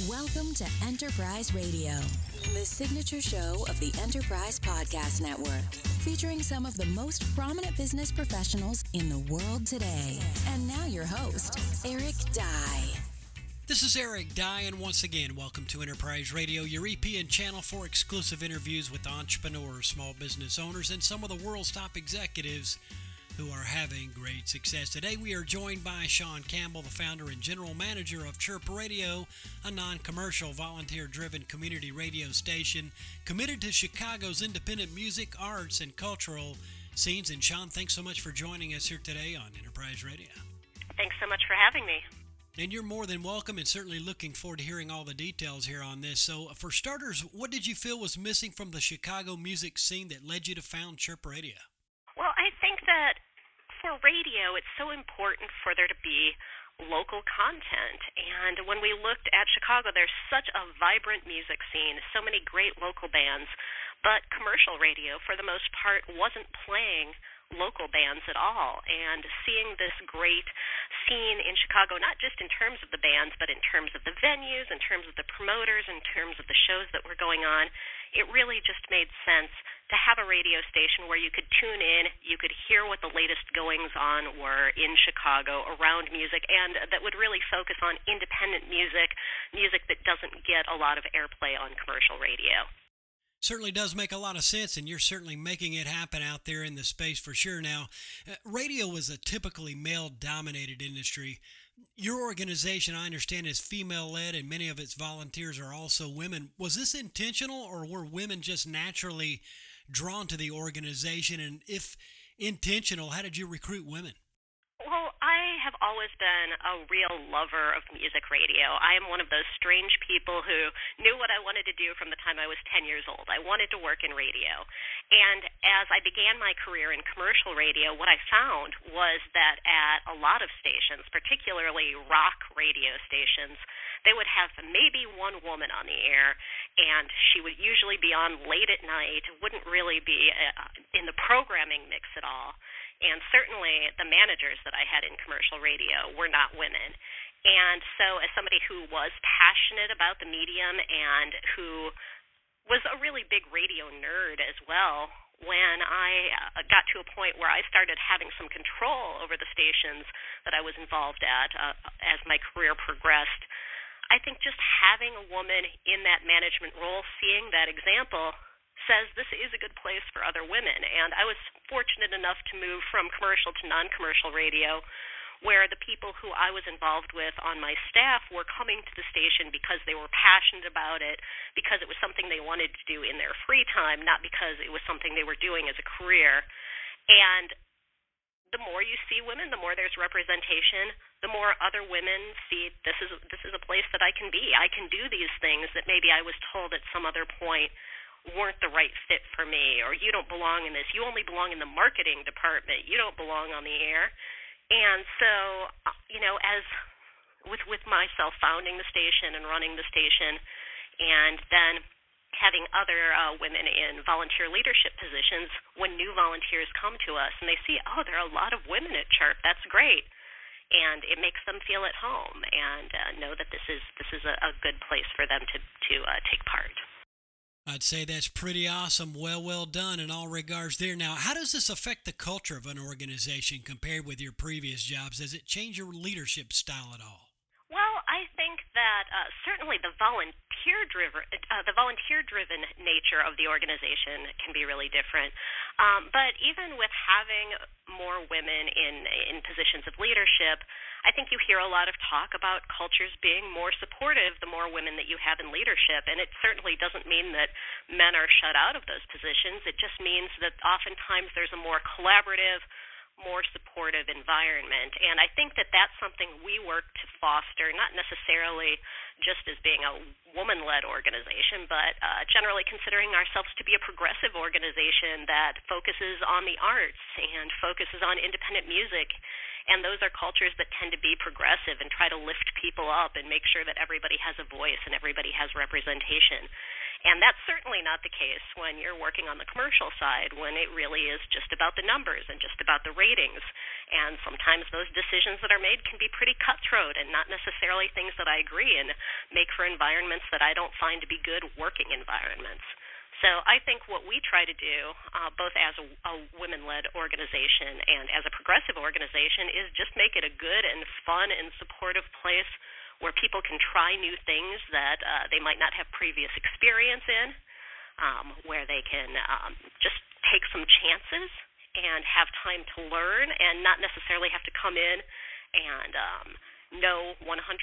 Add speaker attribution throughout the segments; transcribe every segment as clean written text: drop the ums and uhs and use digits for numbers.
Speaker 1: Welcome to Enterprise Radio, the signature show of the Enterprise Podcast Network, featuring some of the most prominent business professionals in the world today. And now your host, Eric Dye.
Speaker 2: This is Eric Dye, and once again, welcome to Enterprise Radio, your EP and channel for exclusive interviews with entrepreneurs, small business owners, and some of the world's top executives who are having great success. Today we are joined by Sean Campbell, the founder and general manager of Chirp Radio, a non-commercial, volunteer-driven community radio station committed to Chicago's independent music, arts, and cultural scenes. And Sean, thanks so much for joining us here today on Enterprise Radio.
Speaker 3: Thanks so much for having me.
Speaker 2: And you're more than welcome, and certainly looking forward to hearing all the details here on this. So for starters, what did you feel was missing from the Chicago music scene that led you to found Chirp Radio?
Speaker 3: Well, I think that for radio, it's so important for there to be local content. And when we looked at Chicago, there's such a vibrant music scene, so many great local bands, but commercial radio, for the most part, wasn't playing local bands at all. And seeing this great scene in Chicago, not just in terms of the bands, but in terms of the venues, in terms of the promoters, in terms of the shows that were going on, it really just made sense to have a radio station where you could tune in, you could hear what the latest goings on were in Chicago around music, and that would really focus on independent music, music that doesn't get a lot of airplay on commercial radio.
Speaker 2: Certainly does make a lot of sense, and you're certainly making it happen out there in the space for sure. Now, radio is a typically male-dominated industry. Your organization, I understand, is female-led, and many of its volunteers are also women. Was this intentional, or were women just naturally drawn to the organization? And if intentional, how did you recruit women?
Speaker 3: Well, I have always been a real lover of music radio. I am one of those strange people who knew what I wanted to do from the time I was 10 years old. I wanted to work in radio. And as I began my career in commercial radio, what I found was that at a lot of stations, particularly rock radio stations, they would have maybe one woman on the air, and she would usually be on late at night, wouldn't really be in the programming mix at all. And certainly the managers that I had in commercial radio were not women. And so as somebody who was passionate about the medium and who was a really big radio nerd as well, when I got to a point where I started having some control over the stations that I was involved at as my career progressed, I think just having a woman in that management role, seeing that example, says this is a good place for other women. And I was fortunate enough to move from commercial to non-commercial radio, where the people who I was involved with on my staff were coming to the station because they were passionate about it, because it was something they wanted to do in their free time, not because it was something they were doing as a career. And the more you see women, the more there's representation, the more other women see this is a place that I can be. I can do these things that maybe I was told at some other point weren't the right fit for me, or you don't belong in this. You only belong in the marketing department. You don't belong on the air. And so, as with myself founding the station and running the station, and then having other women in volunteer leadership positions, when new volunteers come to us and they see, oh, there are a lot of women at Chirp, that's great. And it makes them feel at home and know that this is a good place for them to take part.
Speaker 2: I'd say that's pretty awesome. Well done in all regards there. Now, how does this affect the culture of an organization compared with your previous jobs? Does it change your leadership style at all?
Speaker 3: Well, I think that certainly the volunteer-driven nature of the organization can be really different. But even with having more women in positions of leadership, I think you hear a lot of talk about cultures being more supportive the more women that you have in leadership. And it certainly doesn't mean that men are shut out of those positions. It just means that oftentimes there's a more collaborative, more supportive environment. And I think that that's something we work to foster, not necessarily just as being a woman-led organization, but generally considering ourselves to be a progressive organization that focuses on the arts and focuses on independent music. And those are cultures that tend to be progressive and try to lift people up and make sure that everybody has a voice and everybody has representation. And that's certainly not the case when you're working on the commercial side, when it really is just about the numbers and just about the ratings. And sometimes those decisions that are made can be pretty cutthroat and not necessarily things that I agree and make for environments that I don't find to be good working environments. So I think what we try to do, both as a women-led organization and as a progressive organization, is just make it a good and fun and supportive place where people can try new things that they might not have previous experience in, where they can just take some chances and have time to learn and not necessarily have to come in and know 100%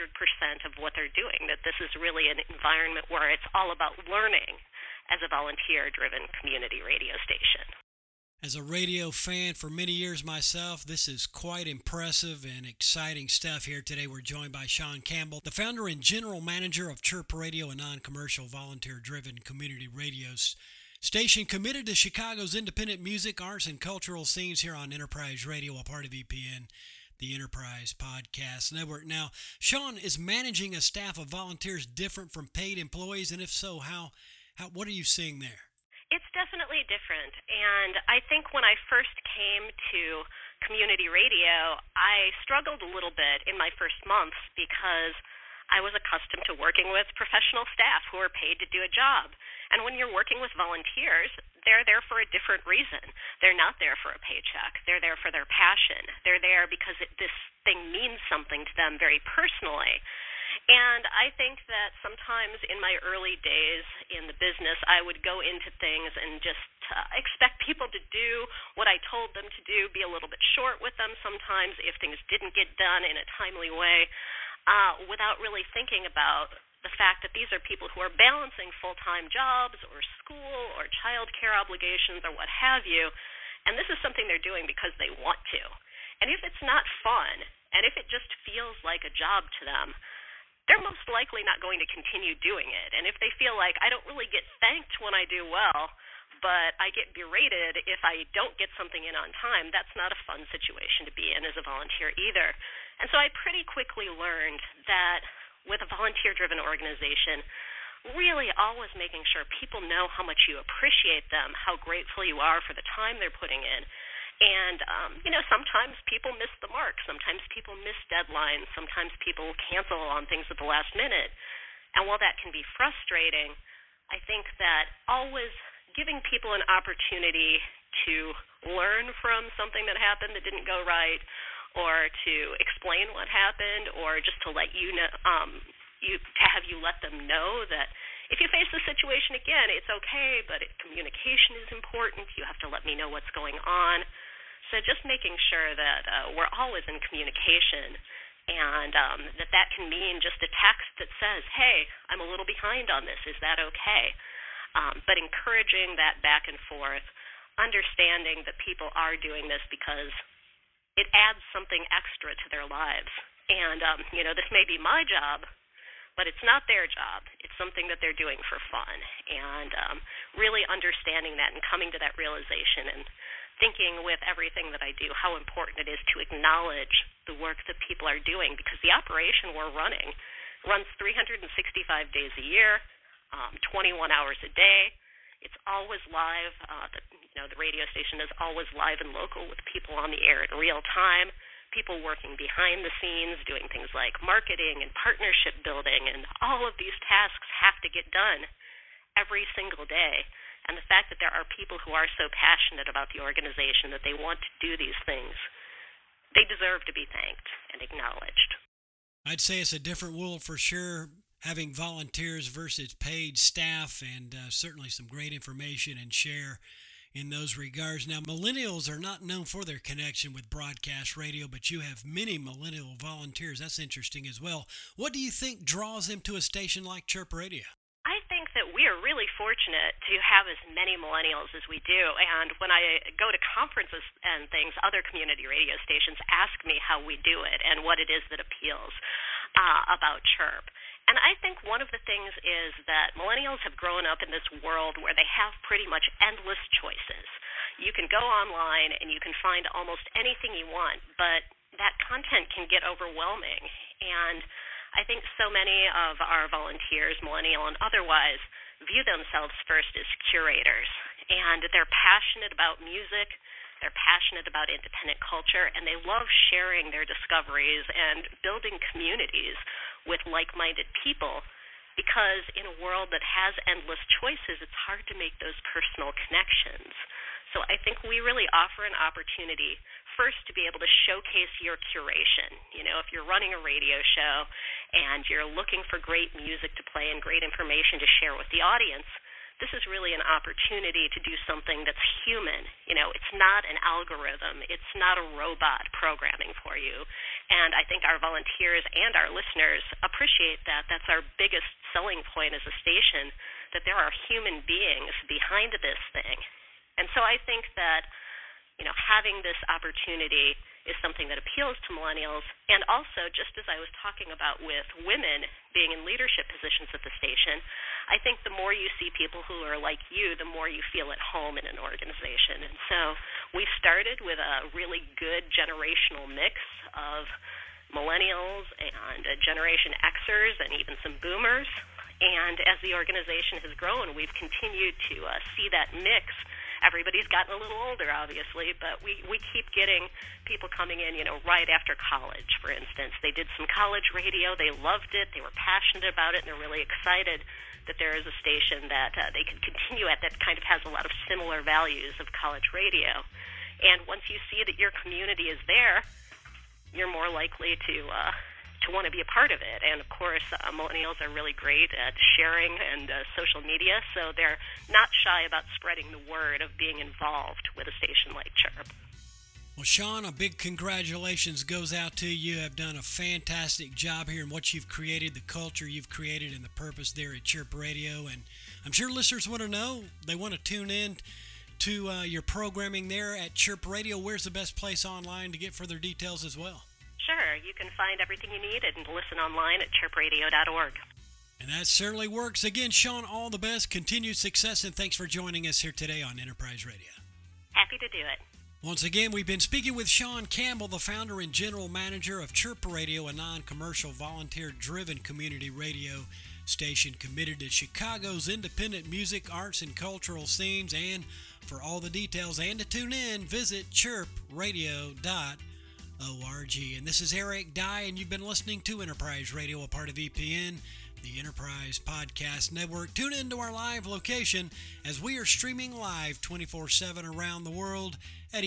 Speaker 3: of what they're doing, that this is really an environment where it's all about learning as a volunteer-driven community radio station.
Speaker 2: As a radio fan for many years myself, this is quite impressive and exciting stuff here today. We're joined by Shawn Campbell, the founder and general manager of Chirp Radio, a non-commercial, volunteer-driven community radio station committed to Chicago's independent music, arts, and cultural scenes here on Enterprise Radio, a part of EPN, the Enterprise Podcast Network. Now, Shawn is managing a staff of volunteers different from paid employees, and if so, what are you seeing there?
Speaker 3: It's definitely different, and I think when I first came to community radio, I struggled a little bit in my first months because I was accustomed to working with professional staff who are paid to do a job. And when you're working with volunteers, they're there for a different reason. They're not there for a paycheck. They're there for their passion. They're there because this thing means something to them very personally. And I think that sometimes in my early days in the business, I would go into things and just expect people to do what I told them to do, be a little bit short with them sometimes if things didn't get done in a timely way, without really thinking about the fact that these are people who are balancing full-time jobs or school or child care obligations or what have you, and this is something they're doing because they want to. And if it's not fun, and if it just feels like a job to them, they're most likely not going to continue doing it. And if they feel like, I don't really get thanked when I do well, but I get berated if I don't get something in on time, that's not a fun situation to be in as a volunteer either. And so I pretty quickly learned that with a volunteer-driven organization, really always making sure people know how much you appreciate them, how grateful you are for the time they're putting in. And, sometimes people miss the mark. Sometimes people miss deadlines. Sometimes people cancel on things at the last minute. And while that can be frustrating, I think that always giving people an opportunity to learn from something that happened that didn't go right, or to explain what happened, or just to let you know, have you let them know that if you face the situation again, it's okay, but communication is important. You have to let me know what's going on. So just making sure that we're always in communication, and that can mean just a text that says, hey, I'm a little behind on this. Is that okay? But encouraging that back and forth, understanding that people are doing this because it adds something extra to their lives. And, this may be my job, but it's not their job. It's something that they're doing for fun. And really understanding that and coming to that realization and thinking with everything that I do how important it is to acknowledge the work that people are doing, because the operation we're running runs 365 days a year, 21 hours a day. It's always live. The radio station is always live and local with people on the air in real time, people working behind the scenes, doing things like marketing and partnership building, and all of these tasks have to get done every single day. And the fact that there are people who are so passionate about the organization that they want to do these things, they deserve to be thanked and acknowledged.
Speaker 2: I'd say it's a different world for sure, having volunteers versus paid staff, and certainly some great information and share in those regards. Now, millennials are not known for their connection with broadcast radio, but you have many millennial volunteers. That's interesting as well. What do you think draws them to a station like Chirp Radio?
Speaker 3: I think that we are really fortunate to have as many millennials as we do. And when I go to conferences and things, other community radio stations ask me how we do it and what it is that appeals about Chirp. And I think one of the things is that millennials have grown up in this world where they have pretty much endless choices. You can go online and you can find almost anything you want, but that content can get overwhelming. And I think so many of our volunteers, millennial and otherwise, view themselves first as curators. And they're passionate about music, they're passionate about independent culture, and they love sharing their discoveries and building communities with like-minded people, because in a world that has endless choices, it's hard to make those personal connections. So I think we really offer an opportunity first to be able to showcase your curation. If you're running a radio show and you're looking for great music to play and great information to share with the audience, this is really an opportunity to do something that's human. It's not an algorithm. It's not a robot programming for you. And I think our volunteers and our listeners appreciate that. That's our biggest selling point as a station, that there are human beings behind this thing. And so I think that, having this opportunity is something that appeals to millennials. And also, just as I was talking about with women being in leadership positions at the station, I think the more you see people who are like you, the more you feel at home in an organization. And so we started with a really good generational mix of millennials and Generation Xers and even some boomers. And as the organization has grown, we've continued to see that mix. Everybody's gotten a little older, obviously, but we keep getting people coming in, right after college, for instance. They did some college radio. They loved it. They were passionate about it, and they're really excited that there is a station that they can continue at that kind of has a lot of similar values of college radio. And once you see that your community is there, you're more likely to want to be a part of it. And of course, millennials are really great at sharing and social media, so they're not shy about spreading the word of being involved with a station like Chirp.
Speaker 2: Well, Sean, a big congratulations goes out to you. You have done a fantastic job here in what you've created, the culture you've created, and the purpose there at Chirp Radio. And I'm sure listeners want to know, they want to tune in to your programming there at Chirp Radio. Where's the best place online to get further details as well?
Speaker 3: Sure. You can find everything you need and listen online at chirpradio.org.
Speaker 2: And that certainly works. Again, Sean, all the best, continued success, and thanks for joining us here today on Enterprise Radio.
Speaker 3: Happy to do it.
Speaker 2: Once again, we've been speaking with Sean Campbell, the founder and general manager of Chirp Radio, a non-commercial, volunteer-driven community radio station committed to Chicago's independent music, arts, and cultural scenes. And for all the details and to tune in, visit chirpradio.org. And this is Eric Dye, and you've been listening to Enterprise Radio, a part of EPN, the Enterprise Podcast Network. Tune in to our live location as we are streaming live 24/7 around the world at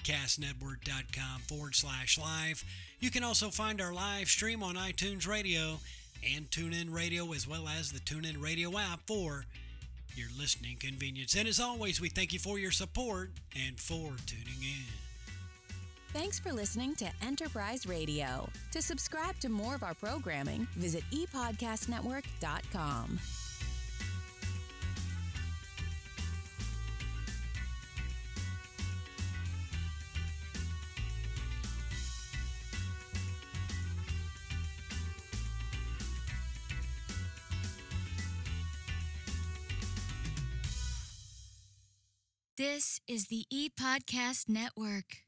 Speaker 2: epodcastnetwork.com/live. You can also find our live stream on iTunes Radio and TuneIn Radio, as well as the TuneIn Radio app for your listening convenience. And as always, we thank you for your support and for tuning in.
Speaker 1: Thanks for listening to Enterprise Radio. To subscribe to more of our programming, visit epodcastnetwork.com. This is the ePodcast Network.